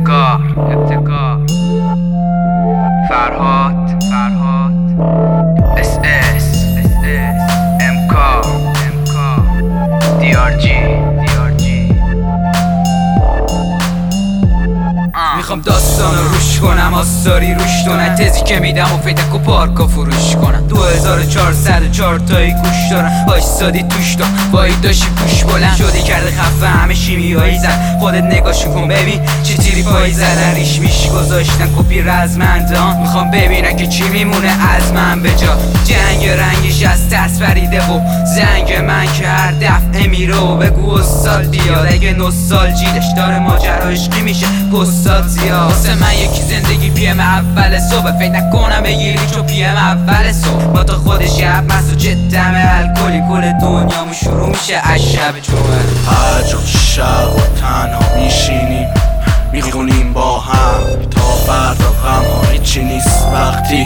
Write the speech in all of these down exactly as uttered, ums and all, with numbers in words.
ابتکار ابتکار فرهاد فرهاد اس اس اس اس امکا امکا دی آر جی دی آر جی. میخوام داستان رو روش کنم، آستاری روش کنم، تزی که میدم و فیدک و پارکا فروش کنم. دو هزار و چهارصد و چهار تایی گوش دارم، بایستادی توش دار وایی داشتی پوش بلند شدی کرده خفه همه شیمیایی زد. خودت نگاهشو کن ببین چه تیری پایی زدن، ریش میش گذاشتن کپی رزمندان. میخوام ببینن که چی میمونه از من به جا. جنگ رنگش از ترس فریده و زنگ من که هر دفعه میره و بگو استاد بیاد. اگه نوستالژیدش داره ماجرا عشقی میشه پستات زیاد. واسه من یکی زندگی پی ام اول صبح، فکر نکنم بگیری چون پی ام اول صبح. با تو خودش یه مست و چه دم الکلی کل دنیامو شروع میشه از شب جمعه. هر جا شب و تنها میشینیم میخونیم با هم تا فردا غم ها هیچی نیست وقتی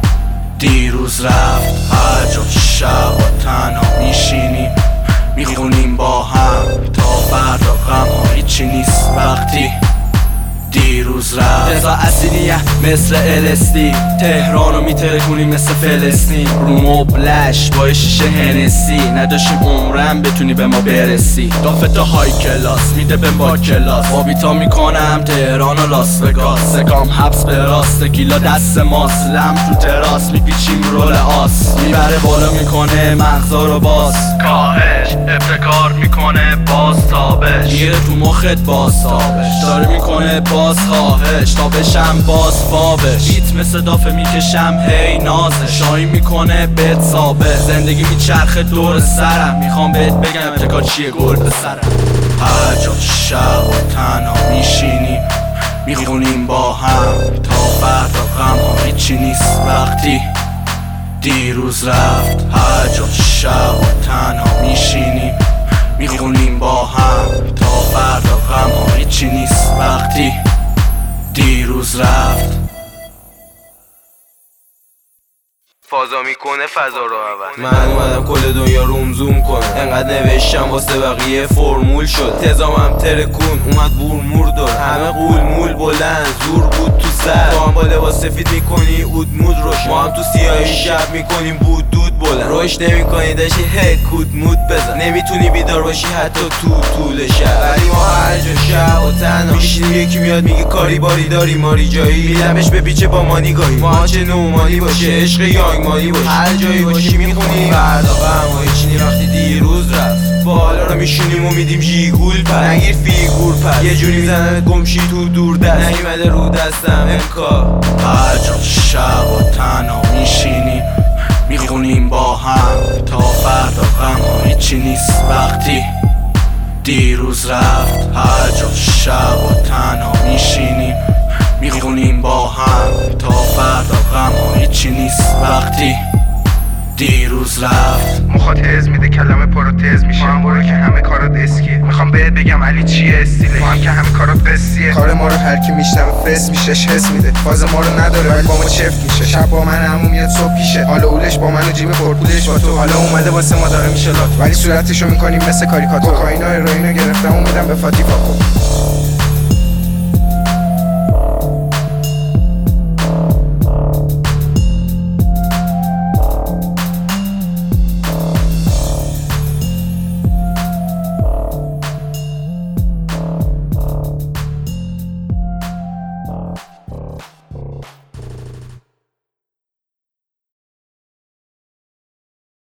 دیروز رفت. هر جا شب و تنها میشینیم میخونیم با هم تا فردا غم ها هیچی نیست وقتی دیروز رفت. رضا اصیلیه مثل الستی، تهرانو میترکونیم مثل فلسطین. رو مبلش با شیشه هنسی، نداشیم عمرم بتونی به ما برسی. دافتا های کلاس میده به با کلاس، بابیتا میکنم تهران و لاس وگاس. سکام حبس به راست گیلا دست ماست، لم تو تراس میپیچیم رول آس. میبره بالا میکنه مغزا رو باز، کاهش ابتکار میکنه باز تابش. میره تو مخت باز تابش، داره میکنه باز خواهش تا بشم باز فابش. بیت مثل دافه میکشم هی نازه، شایی میکنه بهت ثابت. زندگی میچرخه دور سرم، میخوام بهت بگم ابتکار چیه گل به سرم. هر جا شب و تنها میشینیم میخونیم با هم تا فردا غم ها هیچی نیست وقتی دیروز رفت. هر جا شب و تنها میشینیم میخونیم با هم تا فردا غم ها هیچی نیست وقتی دیروز رفت. فازا میکنه فضا رو عوض. من اومدم کل دنیا روم زوم کنم، انقدر نوشتم واسه بقیه فرمول شد. تزامم ترکون اومد بور مور دار، همه قول مول بلند زور بود تو سر. تو هم با لباس سفید میکنی اود مود روش، ما هم تو سیاهی شب میکنیم بود دود بلند. روش نمیکنی داشتی هی کود مود بزن، نمیتونی بیدار باشی حتی تو طول شب. ولی ما هر جا شب و تنها میشینیم، یکی میاد میگه کاری باری داری ماری جایی. میدمش به پیچه با ما نگاهی، ما چه نومانی باشه عشق یانگ مانی باشه. هر جایی باشی میخونی فردا غم و هیچی نی وقتی دیروز رفت. بالا رو میشونیم و میدیم جیگول پر، نگیر فیگور پر یه جوری میزنم گمشی تو دور دست. نیومده رو دستم امکا. هر جا شب و تنها میشینیم میخونیم با هم تا فردا غم ها هیچی نیست وقتی دیروز رفت. هر جا شب و تنها میشینیم میخونیم با هم تا فردا غم ها هیچی نیست وقتی دیروز رفت. مخاط تز میده کلمه پروتز میشه، ما هم برو که همه کارات اسکیه. میخوام بهت بگم علی چیه استیله، ما هم که همه کارات قصیه. کار ما رو هر کی میشنوه فس میشهش حس میده، فاز ما رو نداره ولی با ما چفت میشه. شب با من عمو میاد صبح پیشه، حالا اولش با من و جیب پرپولش با تو. حالا اومده واسه ما داره میشه لات، ولی صورتشو میکنیم مثل کاریکاتور. کوکائینا هروئینو گرفتم و میدم به فاتی پاکو.